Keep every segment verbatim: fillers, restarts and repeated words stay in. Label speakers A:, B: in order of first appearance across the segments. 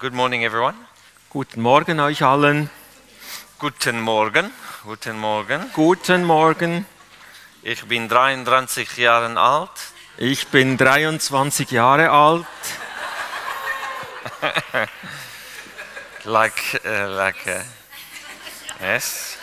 A: Good morning, everyone.
B: Guten Morgen euch allen.
A: Guten Morgen. Guten Morgen.
B: Guten Morgen.
A: Ich bin dreiunddreißig Jahre alt.
B: Ich bin dreiundzwanzig Jahre alt.
A: like, uh, like, uh, yes.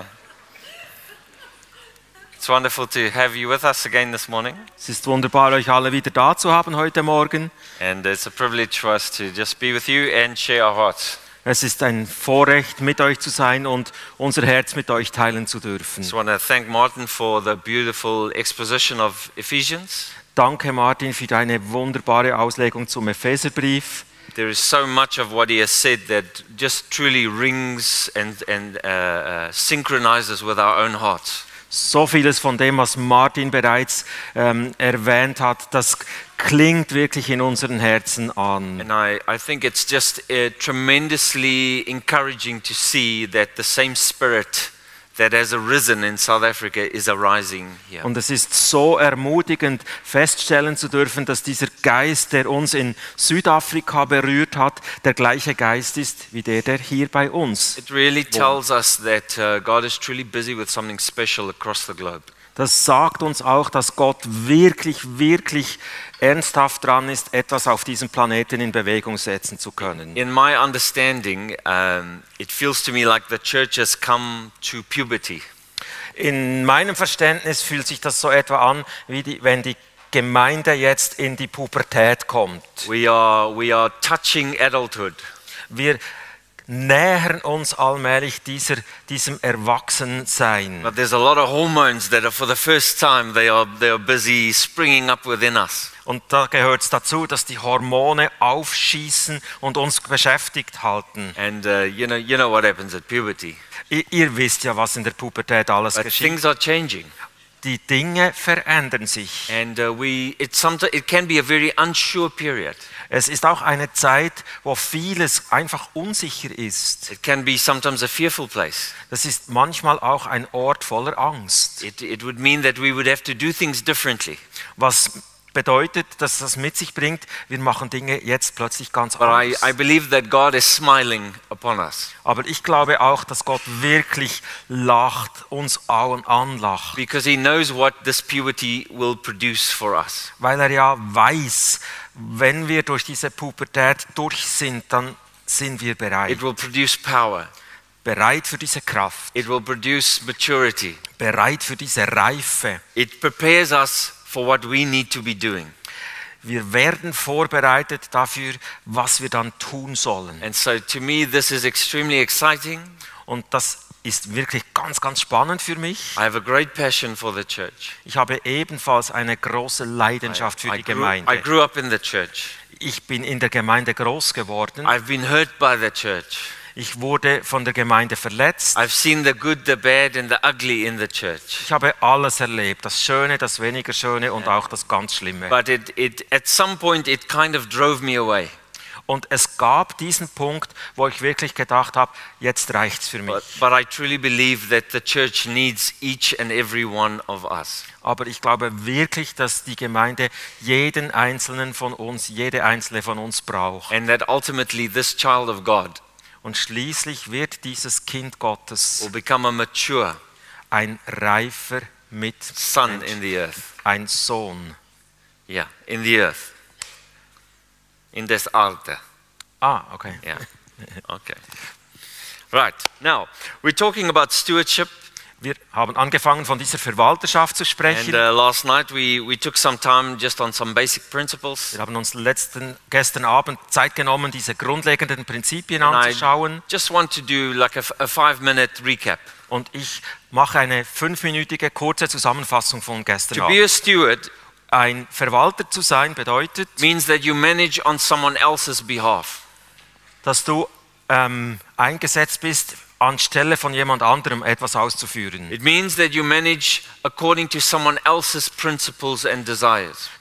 A: It's wonderful to have you with us again this morning.
B: Es ist wunderbar, euch alle wieder da zu haben heute Morgen.
A: And it's a privilege for us to just be with you and share our hearts.
B: Es ist ein Vorrecht, mit euch zu sein und unser Herz mit euch teilen zu dürfen.
A: I just want to thank Martin for the beautiful exposition of Ephesians.
B: Danke, Martin, für deine wunderbare Auslegung zum Epheserbrief.
A: There is so much of what he has said that just truly rings and, and uh, uh, synchronizes with our own hearts.
B: So vieles von dem, was Martin bereits ähm, erwähnt hat, das klingt wirklich in unseren Herzen an.
A: And I, I think it's just uh, tremendously encouraging to see that the same spirit that has arisen in South Africa is arising here.
B: Und es ist so ermutigend feststellen zu dürfen, dass dieser Geist, der uns in Südafrika berührt hat, der gleiche Geist ist wie der, der hier bei uns.
A: It really tells us that uh, God is truly busy with something special across the globe.
B: Das sagt uns auch, dass Gott wirklich, wirklich ernsthaft dran ist, etwas auf diesem Planeten in Bewegung setzen zu können.
A: In my understanding, um, it feels to me like the church has come to puberty.
B: In meinem Verständnis fühlt sich das so etwa an, wie die, wenn die Gemeinde jetzt in die Pubertät kommt.
A: We are, we are touching adulthood.
B: Wir nähern uns allmählich dieser, diesem Erwachsensein.
A: But there's a lot of hormones that are for the first time they are they are busy springing up within us.
B: Und da gehört es dazu, dass die Hormone aufschießen und uns beschäftigt halten.
A: And uh, you know you know what happens at puberty.
B: I, ihr wisst ja, was in der Pubertät alles
A: But
B: geschieht.
A: things are changing.
B: Die Dinge verändern sich.
A: And uh, we it sometimes it can be a very unsure period.
B: Es ist auch eine Zeit, wo vieles einfach unsicher ist.
A: It can be sometimes a fearful place.
B: Das ist manchmal auch ein Ort voller Angst.
A: It it would mean that we would have to do things differently.
B: Was bedeutet, dass das mit sich bringt, wir machen Dinge jetzt plötzlich ganz
A: But I,
B: anders.
A: I believe that God is smiling upon us.
B: Aber ich glaube auch, dass Gott wirklich lacht, uns allen anlacht.
A: Because he knows what this puberty will produce for us.
B: Weil er ja weiß, wenn wir durch diese Pubertät durch sind, dann sind wir bereit.
A: It will produce power.
B: Bereit für diese Kraft.
A: It will produce maturity.
B: Bereit für diese Reife.
A: It prepares us for what we need to be doing.
B: Wir werden vorbereitet dafür, was wir dann tun sollen.
A: And so to me this is extremely exciting.
B: Und das ist wirklich ganz, ganz spannend für mich.
A: I have a great passion for the church.
B: Ich habe ebenfalls eine große Leidenschaft für
A: I, I,
B: die
A: grew,
B: Gemeinde.
A: I grew up in the church.
B: Ich bin in der Gemeinde groß geworden.
A: I've been hurt by the church.
B: Ich wurde von der Gemeinde verletzt.
A: I've seen the good, the bad and the ugly in the church.
B: Ich habe alles erlebt, das Schöne, das weniger Schöne und auch das ganz Schlimme.
A: But it, it, at some point it kind of drove me away.
B: Und es gab diesen Punkt, wo ich wirklich gedacht habe, jetzt reicht's für mich.
A: But, but I truly believe that the church needs each and every one of us.
B: Aber ich glaube wirklich, dass die Gemeinde jeden einzelnen von uns, jede einzelne von uns braucht.
A: And that ultimately this child of God
B: Und schließlich wird dieses Kind Gottes
A: will become a mature
B: ein reifer Mitmensch,
A: son in the earth.
B: ein Sohn.
A: Yeah, in the earth. In this altar.
B: Ah, okay.
A: Yeah. Okay. Right. Now, we're talking about stewardship.
B: Wir haben angefangen, von dieser Verwalterschaft zu
A: And
B: sprechen.
A: uh, last night we, we took some time just on some basic principles.
B: Wir haben uns letzten, gestern Abend Zeit genommen, diese grundlegenden Prinzipien
A: And I
B: anzuschauen.
A: just want to do like a, f- a five-minute recap.
B: Und ich mache eine fünfminütige kurze Zusammenfassung von gestern
A: To be
B: Abend.
A: a steward
B: Ein Verwalter zu sein bedeutet,
A: means that you manage on someone else's behalf.
B: dass du ähm, eingesetzt bist, anstelle von jemand anderem etwas auszuführen.
A: It means that you manage according to someone else's principles and desires.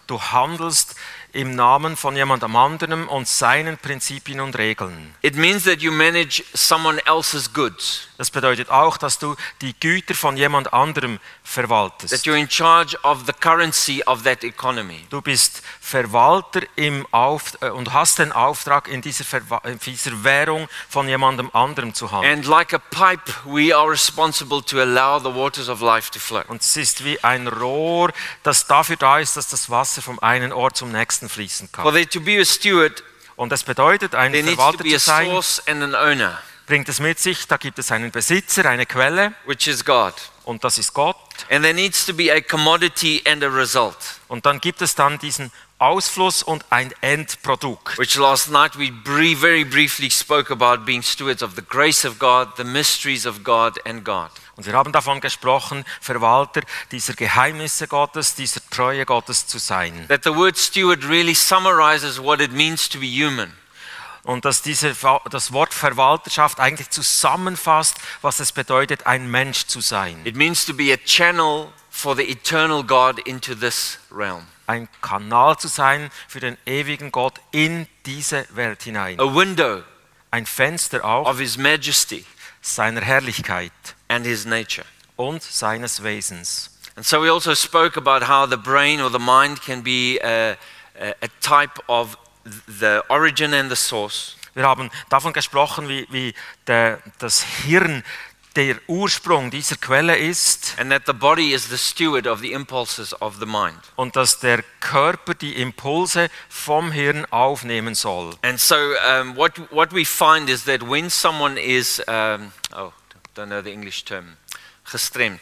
B: du handelst im Namen von jemandem anderem und seinen Prinzipien und Regeln.
A: It means that you manage someone else's goods,
B: Das bedeutet auch, dass du die Güter von jemand anderem verwaltest.
A: that you're in charge of the currency of that economy.
B: Du bist Verwalter im Auf äh, und hast den Auftrag, in dieser, Verwa in dieser Währung von jemandem anderem zu handeln.
A: And like a pipe, we are responsible to allow the waters of life to flow.
B: Und es ist wie ein Rohr, das dafür da ist, dass das Wasser vom einen Ort zum nächsten fließen
A: For
B: kann.
A: there to be a steward,
B: Und das bedeutet, ein
A: there needs to
B: Verwalter
A: be a
B: zu sein,
A: source and an owner,
B: bringt es mit sich, da gibt es einen Besitzer, eine Quelle,
A: which is God.
B: und das ist Gott.
A: And there needs to be a commodity and a result,
B: Und dann gibt es dann diesen Ausfluss und ein Endprodukt.
A: which last night we brie- very briefly spoke about being stewards of the grace of God, the mysteries of God and God.
B: Und wir haben davon gesprochen, Verwalter dieser Geheimnisse Gottes, dieser Treue Gottes zu sein.
A: That the word steward really summarizes what it means to be human.
B: Und dass diese, das Wort Verwalterschaft eigentlich zusammenfasst, was es bedeutet, ein Mensch zu sein.
A: It means to be a channel for the eternal God into this realm.
B: Ein Kanal zu sein für den ewigen Gott in diese Welt hinein.
A: A window
B: Ein Fenster auch
A: of His majesty
B: seiner Herrlichkeit
A: and His nature.
B: und seines Wesens.
A: And so we also spoke about how the brain or the mind can be a, a, a type of the origin and the source.
B: Wir haben davon gesprochen, wie, wie der, das Hirn der Ursprung dieser Quelle ist
A: And that the body is the steward of the impulses of the mind.
B: und dass der Körper die Impulse vom Hirn aufnehmen soll.
A: And so um, what, what we find is that when someone is, um, oh, don't know the English term, gestremd.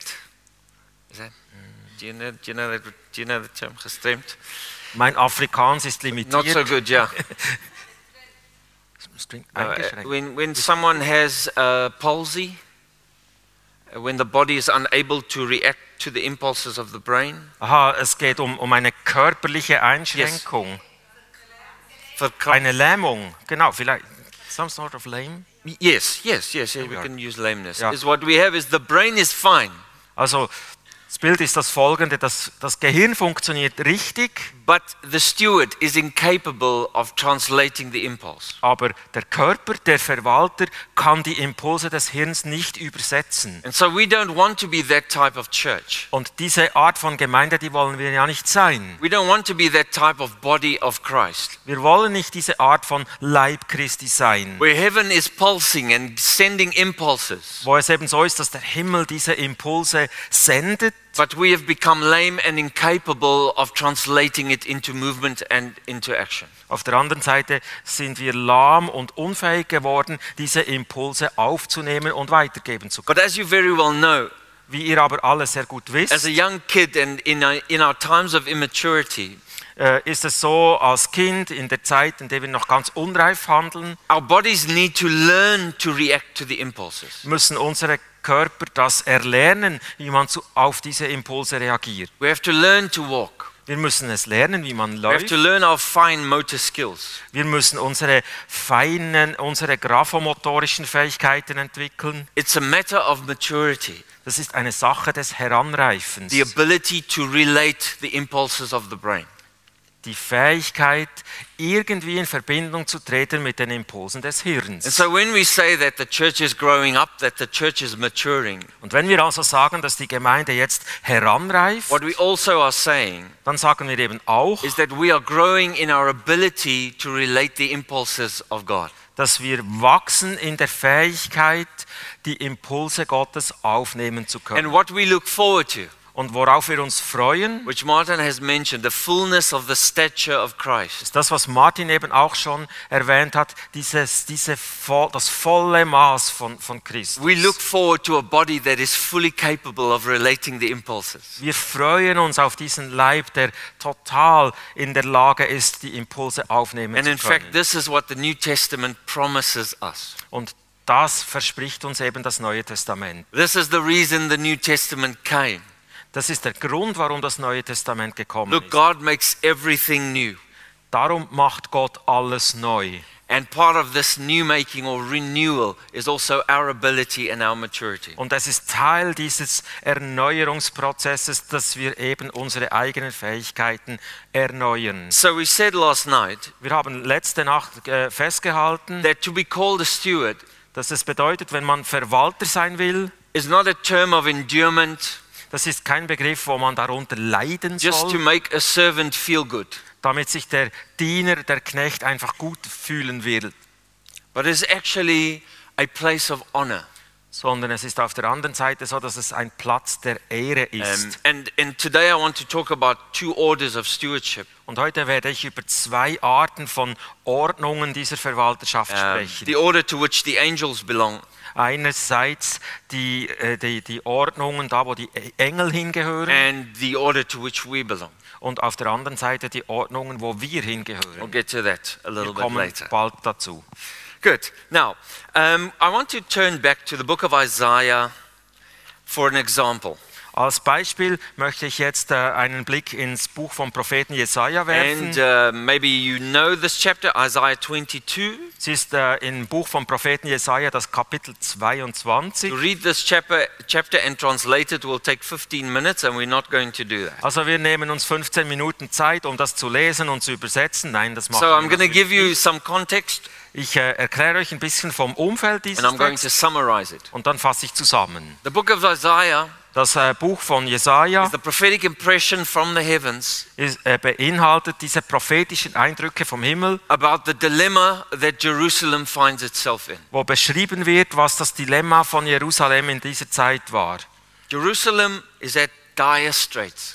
A: Is that? Do you know, do you know, that, do you know the term gestremd?
B: Mein Afrikaans ist limitiert.
A: Not so good, yeah.
B: String-
A: Uh,
B: eingeschränkt.
A: when, when someone has uh, palsy, uh, when the body is unable to react to the impulses of the brain,
B: Aha, es geht um, um eine körperliche Einschränkung.
A: verkra-
B: Eine Lähmung, genau, vielleicht. Some sort of lame.
A: yes, yes, yes, yeah, we
B: are.
A: can use lameness.
B: Yeah.
A: Is what we have is the brain is fine,
B: Also das Bild ist das folgende, das, das Gehirn funktioniert richtig,
A: but the steward is incapable of translating the impulse.
B: aber der Körper, der Verwalter, kann die Impulse des Hirns nicht übersetzen.
A: And so we don't want to be that type of church.
B: Und diese Art von Gemeinde, die wollen wir ja nicht sein.
A: We don't want to be that type of body of Christ,
B: Wir wollen nicht diese Art von Leib Christi sein,
A: where heaven is pulsing and sending impulses,
B: wo es eben so ist, dass der Himmel diese Impulse sendet,
A: but we have become lame and incapable of translating it into movement and into action.
B: auf der anderen Seite sind wir lahm und unfähig geworden, diese Impulse aufzunehmen und weitergeben zu können.
A: But as you very well know,
B: Wie ihr aber alle sehr gut wisst,
A: as a young kid and in our, in our times of immaturity,
B: äh, ist es so, als Kind in der Zeit, in der wir noch ganz unreif handeln,
A: our bodies need to learn to react to the impulses.
B: müssen unsere Körper das erlernen, wie man zu, auf diese Impulse reagiert.
A: We have to learn to walk.
B: Wir müssen es lernen, wie man
A: We have
B: läuft.
A: to learn our fine motor skills.
B: Wir müssen unsere feinen, unsere graphomotorischen Fähigkeiten entwickeln.
A: It's a matter of maturity,
B: Das ist eine Sache des Heranreifens.
A: the ability to relate the impulses of the brain.
B: Die Fähigkeit, irgendwie in Verbindung zu treten mit den Impulsen des
A: And
B: Hirns.
A: so when we say that the church is growing up, that the church is maturing,
B: Und wenn wir also sagen, dass die Gemeinde jetzt heranreift,
A: what we also are saying
B: dann sagen wir eben auch,
A: is that we are growing in our ability to relate the impulses of God.
B: dass wir wachsen in der Fähigkeit, die Impulse Gottes aufnehmen zu können.
A: And what we look forward to,
B: Und worauf wir uns freuen,
A: which Martin has mentioned, the fullness of the stature of Christ.
B: ist das, was Martin eben auch schon erwähnt hat, dieses, diese voll, das volle Maß von, von Christus.
A: We look forward to a body that is fully capable of relating the impulses.
B: Wir freuen uns auf diesen Leib, der total in der Lage ist, die Impulse aufnehmen
A: And
B: zu
A: in
B: können.
A: fact, this is what the New Testament promises us.
B: Und das verspricht uns eben das Neue Testament.
A: This is the reason the New Testament came.
B: Das ist der Grund, warum das Neue Testament gekommen
A: Look,
B: ist.
A: God makes everything new.
B: Darum macht Gott alles neu.
A: And part of this new making or renewal is also our ability and our maturity.
B: Und es ist Teil dieses Erneuerungsprozesses, dass wir eben unsere eigenen Fähigkeiten erneuern.
A: So we said last night
B: Wir haben letzte Nacht äh, festgehalten,
A: that to be called a steward
B: dass es bedeutet, wenn man Verwalter sein will,
A: is not a term of endearment,
B: das ist kein Begriff, wo man darunter leiden
A: just to
B: soll,
A: make a servant feel good,
B: damit sich der Diener, der Knecht einfach gut fühlen will,
A: but it's actually a place of honor.
B: sondern es ist auf der anderen Seite so, dass es ein Platz der Ehre
A: Um,
B: ist.
A: and, and today I want to talk about two orders of stewardship.
B: Und heute werde ich über zwei Arten von Ordnungen dieser Verwalterschaft
A: Um,
B: sprechen.
A: the order to which the angels belong,
B: Einerseits die, äh, die, die Ordnungen, da wo die Engel hingehören,
A: and the order to which we belong.
B: und auf der anderen Seite die Ordnungen, wo wir
A: I'll
B: hingehören.
A: get to that a
B: Wir
A: little bit
B: kommen
A: later.
B: bald dazu.
A: Good. Now, um, I want to turn back to the book of Isaiah for an example.
B: Als Beispiel möchte ich jetzt äh, einen Blick ins Buch vom Propheten Jesaja werfen.
A: And uh, maybe you know this chapter, Isaiah twenty-two.
B: Es ist äh, im Buch vom Propheten Jesaja das Kapitel
A: To
B: zweiundzwanzig.
A: read this chapter, chapter and translate it will take fifteen minutes, and we're not going to do that.
B: Also wir nehmen uns fünfzehn Minuten Zeit, um das zu lesen und zu übersetzen. Nein, das machen
A: So I'm
B: wir
A: going to give
B: natürlich
A: you
B: nicht.
A: some context,
B: Ich äh, erkläre euch ein bisschen vom Umfeld dieses
A: and I'm going to
B: Textes
A: summarize it.
B: und dann fasse ich zusammen.
A: The book of Isaiah
B: Das äh, Buch von Jesaja
A: is the prophetic impression from the heavens
B: ist, äh, beinhaltet diese prophetischen Eindrücke vom Himmel,
A: about the dilemma that Jerusalem finds itself in.
B: wo beschrieben wird, was das Dilemma von Jerusalem in dieser Zeit war.
A: Jerusalem is at dire straits.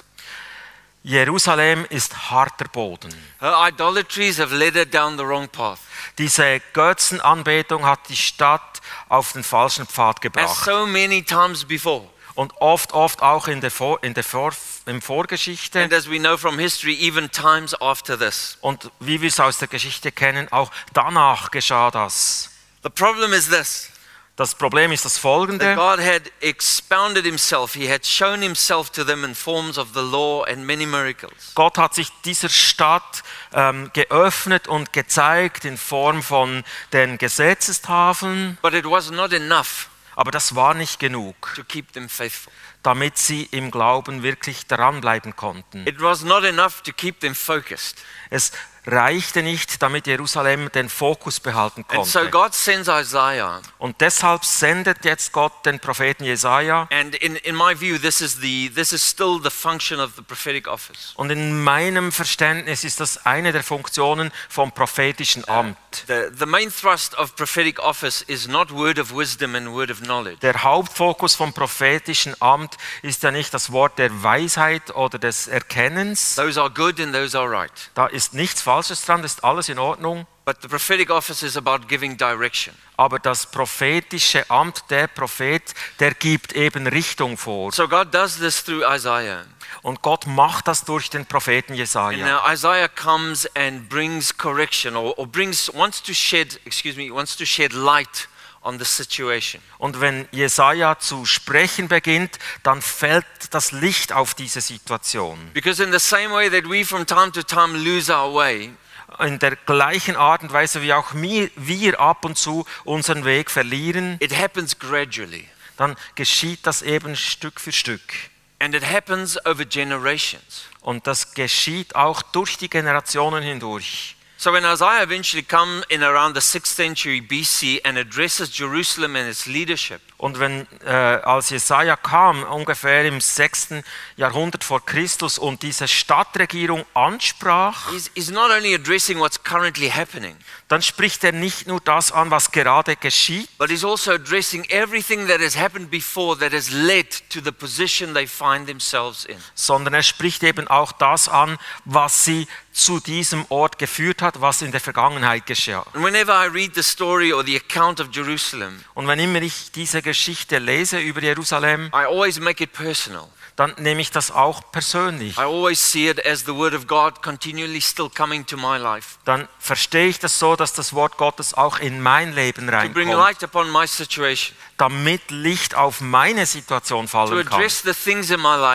B: Jerusalem ist harter Boden.
A: Her idolatries have led her down the wrong path.
B: Diese Götzenanbetung hat die Stadt auf den falschen Pfad
A: As
B: gebracht.
A: so many times before.
B: Und oft, oft auch in der, Vor in der Vor in Vorgeschichte.
A: And as we know from history, even times after this.
B: Und wie wir es aus der Geschichte kennen, auch danach geschah das.
A: The problem is this.
B: Das Problem ist das
A: That
B: folgende.
A: God had expounded himself. He had shown himself to them in forms of the law and many miracles.
B: Gott hat sich dieser Stadt ähm, geöffnet und gezeigt in Form von den Gesetzestafeln.
A: But it was not enough
B: Aber das war nicht genug,
A: to keep them faithful.
B: damit sie im Glauben wirklich dranbleiben konnten.
A: It was not enough to keep them focused.
B: Es reichte nicht, damit Jerusalem den Fokus behalten
A: And so
B: konnte.
A: God sends Isaiah.
B: Und deshalb sendet jetzt Gott den Propheten Jesaja.
A: And in, in my view, this is, the, this is still the function of the prophetic office.
B: Und in meinem Verständnis ist das eine der Funktionen vom prophetischen Amt.
A: The, the main thrust of prophetic office is not word of wisdom and word of knowledge.
B: Der Hauptfokus vom prophetischen Amt ist ja nicht das Wort der Weisheit oder des Erkennens.
A: Those are good and those are right.
B: Da ist nichts Falsches dran, das ist alles in Ordnung.
A: But the prophetic office is about giving direction.
B: Aber das prophetische Amt, der Prophet, der gibt eben Richtung vor.
A: So God does this through Isaiah.
B: Und Gott macht das durch den Propheten
A: And
B: Jesaja.
A: now Isaiah comes and brings correction or, or brings wants to shed, excuse me, wants to shed light on the situation.
B: Und wenn Jesaja zu sprechen beginnt, dann fällt das Licht auf diese Situation.
A: Because in the same way that we from time to time lose our way,
B: In der gleichen Art und Weise, wie auch wir, wir ab und zu unseren Weg verlieren,
A: it happens gradually.
B: dann geschieht das eben Stück für Stück.
A: And it happens over generations.
B: Und das geschieht auch durch die Generationen hindurch.
A: So when Isaiah eventually comes in around the sixth century B C and addresses Jerusalem and its leadership,
B: Und wenn äh, als Jesaja kam, ungefähr im sechsten Jahrhundert vor Christus und diese Stadtregierung ansprach,
A: he's, he's not only addressing what's currently happening,
B: dann spricht er nicht nur das an, was gerade geschieht,
A: but he's also addressing everything that has happened before that has led to the position they find themselves in.
B: sondern er spricht eben auch das an, was sie zu diesem Ort geführt hat, was in der Vergangenheit geschah.
A: And whenever I read the story or the account of Jerusalem,
B: Und wenn immer ich diese Geschichte lese über Jerusalem,
A: I always make it personal.
B: dann nehme ich das auch persönlich.
A: I always see it as the word of God continually still coming to my life
B: Dann verstehe ich das so, dass das Wort Gottes auch in mein Leben
A: to bring
B: reinkommt,
A: light upon my situation,
B: damit Licht auf meine Situation
A: to
B: fallen kann,
A: address the things in my life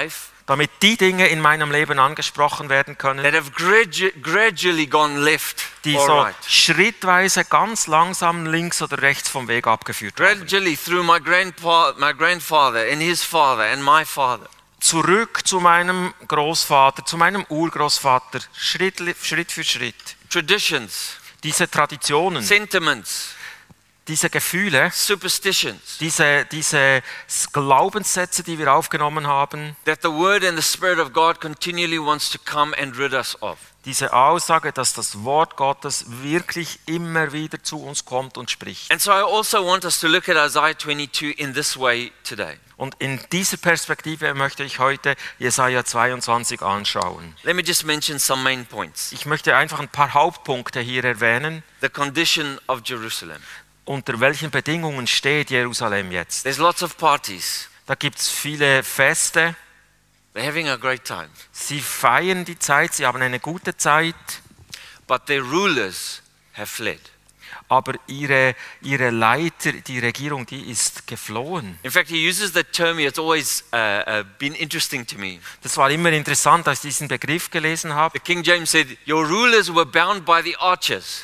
B: damit die Dinge in meinem Leben angesprochen werden können,
A: that have gradu- gradually gone left
B: die
A: or
B: so
A: right.
B: schrittweise ganz langsam links oder rechts vom Weg abgeführt werden.
A: Gradually through my grandpa, my grandfather and his father and my father.
B: Zurück zu meinem Großvater, zu meinem Urgroßvater, Schritt, Schritt für Schritt.
A: Traditions,
B: Diese Traditionen,
A: sentiments,
B: diese Gefühle,
A: superstitions,
B: diese, diese Glaubenssätze, die wir aufgenommen haben,
A: that the Word and the Spirit of God continually wants to come and rid us of.
B: diese Aussage, dass das Wort Gottes wirklich immer wieder zu uns kommt und spricht.
A: And so I also want us to look at Isaiah twenty-two in this way today.
B: Und in dieser Perspektive möchte ich heute Jesaja zweiundzwanzig anschauen.
A: Let me just mention some main points.
B: Ich möchte einfach ein paar Hauptpunkte hier erwähnen.
A: The condition of Jerusalem.
B: Unter welchen Bedingungen steht Jerusalem jetzt?
A: There's lots of parties.
B: Da gibt es viele Feste.
A: They're having a great time.
B: Sie feiern die Zeit, sie haben eine gute Zeit,
A: But their rulers have fled.
B: aber ihre, ihre Leiter, die Regierung, die ist geflohen.
A: In fact, he uses the term here. It's always uh, uh, been interesting to me.
B: Das war immer interessant, als ich diesen Begriff gelesen habe.
A: The King James said, your rulers were bound by the archers.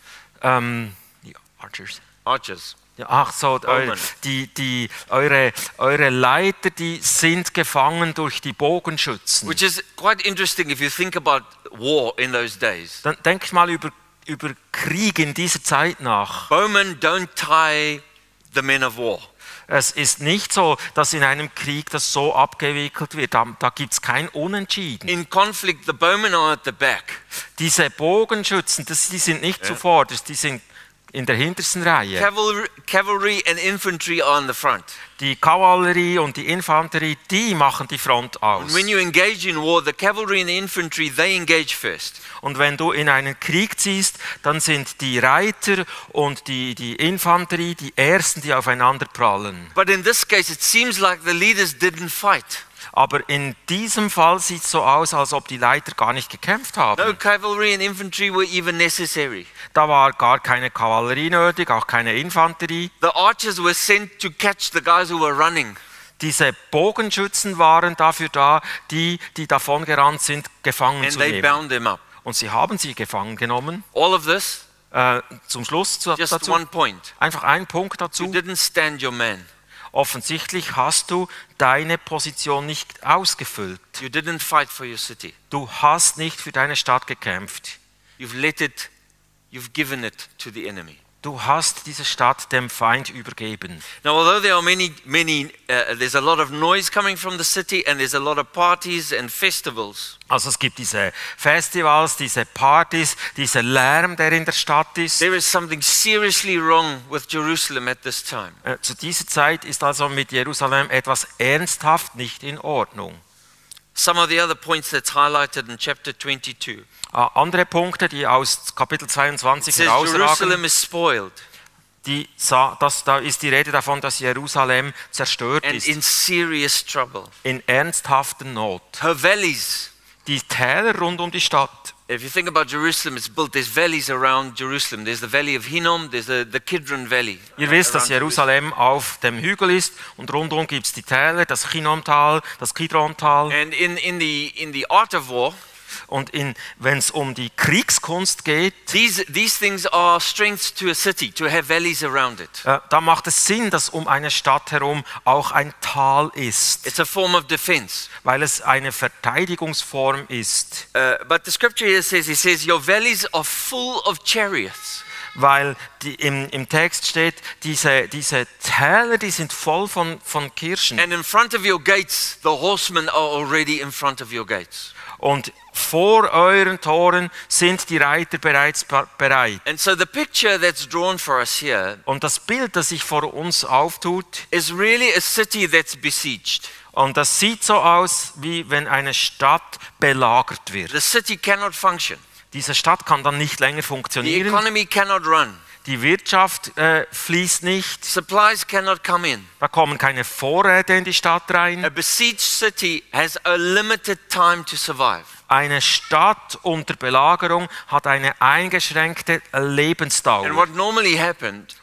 B: Ähm, die Archers.
A: Archers.
B: Ja, ach so, eure,
A: Bowmen.
B: die, die, eure, eure Leiter, die sind gefangen durch die Bogenschützen.
A: Which is quite interesting if you think about war in those days.
B: Dann denk mal über, über Krieg in dieser Zeit nach.
A: Bowmen don't tie the men of war.
B: Es ist nicht so, dass in einem Krieg das so abgewickelt wird. Da, da gibt es kein Unentschieden.
A: In conflict, the bowmen are at the back.
B: Diese Bogenschützen, das, die sind nicht zuvorderst, die sind in der hintersten Reihe.
A: Cavalry, cavalry and infantry are in the front.
B: Die Kavallerie und die Infanterie, die machen die Front aus.
A: When you engage in war, the cavalry and the infantry, they engage first.
B: Und wenn du in einen Krieg ziehst, dann sind die Reiter und die, die Infanterie die Ersten, die aufeinander prallen.
A: But in this case, it seems like the leaders didn't fight.
B: Aber in diesem Fall sieht es so aus, als ob die Leiter gar nicht gekämpft haben.
A: No cavalry and infantry were even necessary.
B: Da war gar keine Kavallerie nötig, auch keine Infanterie.
A: The archers were sent to catch the guys who were running.
B: Diese Bogenschützen waren dafür da, die, die davongerannt sind, gefangen
A: And
B: zu
A: they
B: nehmen.
A: bound them up.
B: Und sie haben sie gefangen genommen.
A: All of this,
B: Äh, zum Schluss zu,
A: just
B: dazu
A: one point.
B: einfach ein Punkt
A: You
B: dazu.
A: didn't stand your man.
B: Offensichtlich hast du deine Position nicht ausgefüllt.
A: You didn't fight for your city.
B: Du hast nicht für deine Stadt gekämpft.
A: You've let it, you've given it to the enemy.
B: Du hast diese Stadt dem Feind übergeben.
A: Now, although there are many, many, uh, there's a lot of noise coming from the city, and there's a lot of parties and festivals.
B: Also es gibt diese Festivals, diese Partys, dieser Lärm, der in der Stadt ist.
A: There is something seriously wrong with Jerusalem at this time.
B: Äh, Zu dieser Zeit ist also mit Jerusalem etwas ernsthaft nicht in Ordnung.
A: Some of the other points that's highlighted in chapter twenty-two.
B: Äh, Andere Punkte, die aus Kapitel
A: It
B: zweiundzwanzig
A: says
B: herausragen,
A: Jerusalem is spoiled
B: die, sa- das, da ist die Rede davon, dass Jerusalem zerstört
A: and
B: ist,
A: in serious trouble.
B: in ernsthafter Not.
A: Her valleys,
B: Die Täler rund um die Stadt.
A: if you think about Jerusalem, it's built, there's valleys around Jerusalem. There's the valley of Hinnom, there's the, the Kidron Valley.
B: Ihr wisst, dass
A: around
B: Jerusalem auf dem Hügel ist und rundum gibt es die Täler, das Chinomtal, das Kidrontal.
A: And in, in, the, in the art of war,
B: Und wenn es um die Kriegskunst geht,
A: these, these things are strengths to a city, to have valleys around it.
B: äh, da macht es Sinn, dass um eine Stadt herum auch ein Tal ist,
A: It's a form of defense.
B: weil es eine Verteidigungsform ist.
A: Uh, but the scripture here says, it says, your valleys are full of chariots.
B: Weil die, im, im Text steht, diese, diese Täler, die sind voll von, von Kirschen.
A: And in front of your gates, the horsemen are already in front of your gates.
B: Und vor euren Toren sind die Reiter bereits be- bereit.
A: And so the picture that's drawn for us here
B: Und das Bild, das sich vor uns auftut,
A: is really a city that's besieged.
B: und das sieht so aus, wie wenn eine Stadt belagert wird.
A: The city cannot function.
B: Diese Stadt kann dann nicht länger
A: The
B: funktionieren.
A: economy cannot run.
B: Die Wirtschaft äh, fließt nicht.
A: Supplies cannot come in.
B: Da kommen keine Vorräte in die Stadt
A: A
B: rein.
A: besieged city has a limited time to survive.
B: Eine Stadt unter Belagerung hat eine eingeschränkte
A: And
B: Lebensdauer.
A: what normally happened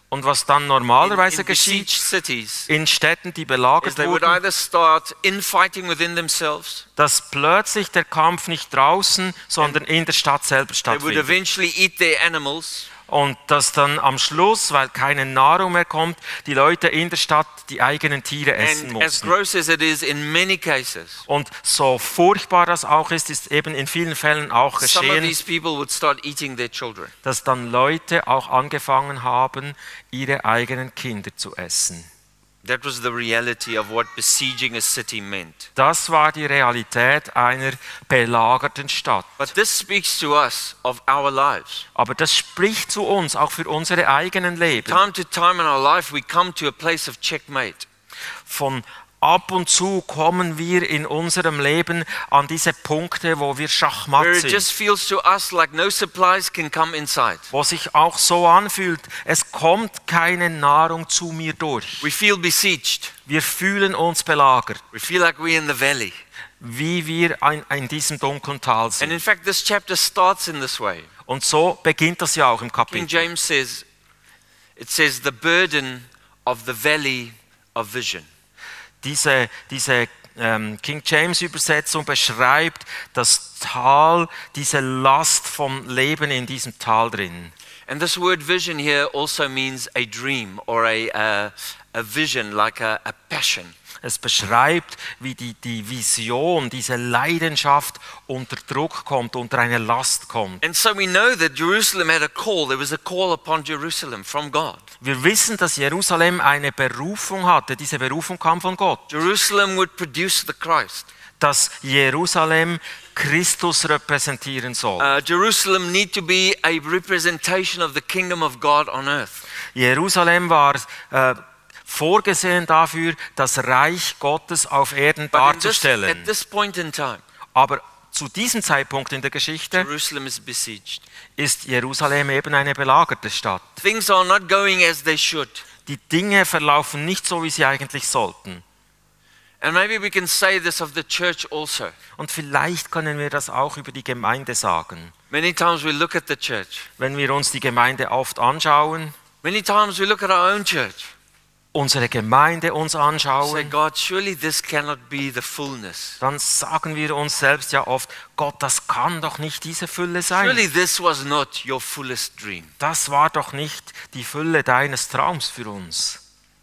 B: Und was dann
A: in,
B: normalerweise
A: in
B: geschieht
A: besieged cities
B: in Städten, die
A: is
B: belagert
A: they would
B: wurden,
A: either start infighting within themselves,
B: dass plötzlich der Kampf nicht draußen, sondern in der Stadt selber
A: they would
B: stattfindet.
A: eventually eat their animals,
B: Und dass dann am Schluss, weil keine Nahrung mehr kommt, die Leute in der Stadt die eigenen Tiere essen
A: and as
B: mussten.
A: gross as it is in many cases,
B: Und so furchtbar das auch ist, ist eben in vielen Fällen auch
A: some of
B: geschehen,
A: these people would start eating their children.
B: dass dann Leute auch angefangen haben, ihre eigenen Kinder zu essen.
A: That was the reality of what besieging a city meant.
B: Das war die Realität einer belagerten Stadt.
A: But this speaks to us of our lives.
B: Aber das spricht zu uns, auch für unsere eigenen Leben.
A: Time to time in our life, we come to a place of checkmate.
B: Von ab und zu kommen wir in unserem Leben an diese Punkte, wo wir Schachmatt
A: Where it
B: sind.
A: just feels to us like no supplies can come inside.
B: Wo sich auch so anfühlt, es kommt keine Nahrung zu mir durch.
A: We feel besieged.
B: Wir fühlen uns belagert,
A: We feel like we're in the valley.
B: wie wir in, in diesem dunklen Tal
A: And
B: sind.
A: in fact, this chapter starts in this way.
B: Und so beginnt das ja auch im
A: King
B: Kapitel.
A: James says, it says, the burden of the valley of vision.
B: Diese, diese ähm, King James Übersetzung beschreibt das Tal, diese Last vom Leben in diesem Tal drin.
A: And this word vision here also means a dream or a, uh, a vision, like a, a passion.
B: Es beschreibt, wie die, die Vision, diese Leidenschaft unter Druck kommt, unter eine Last kommt.
A: And so we know that Jerusalem had a call. There was a call upon Jerusalem from God.
B: Wir wissen, dass Jerusalem eine Berufung hatte. Diese Berufung kam von Gott.
A: Jerusalem would produce the Christ.
B: Dass Jerusalem Christus repräsentieren soll.
A: Uh, Jerusalem need to be a representation of the kingdom of God on earth.
B: Jerusalem war äh, vorgesehen dafür, das Reich Gottes auf Erden
A: But in this,
B: darzustellen.
A: at this point in time,
B: Aber zu diesem Zeitpunkt in der Geschichte
A: Jerusalem is besieged.
B: ist Jerusalem eben eine belagerte Stadt.
A: Things are not going as they should.
B: Die Dinge verlaufen nicht so, wie sie eigentlich sollten.
A: And maybe we can say this of the church also.
B: Und vielleicht können wir das auch über die Gemeinde sagen.
A: Many times we look at the church.
B: Wenn wir uns die Gemeinde oft anschauen,
A: Many times we look at our own church.
B: unsere Gemeinde uns
A: Say,
B: anschauen,
A: God, surely this cannot be the fullness.
B: dann sagen wir uns selbst ja oft, Gott, das kann doch nicht diese Fülle sein.
A: Surely this was not your fullest dream.
B: Das war doch nicht die Fülle deines Traums für uns.